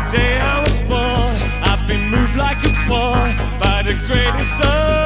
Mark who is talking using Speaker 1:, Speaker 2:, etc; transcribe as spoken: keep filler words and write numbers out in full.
Speaker 1: day I was born, I've been moved like a ball by the greatest of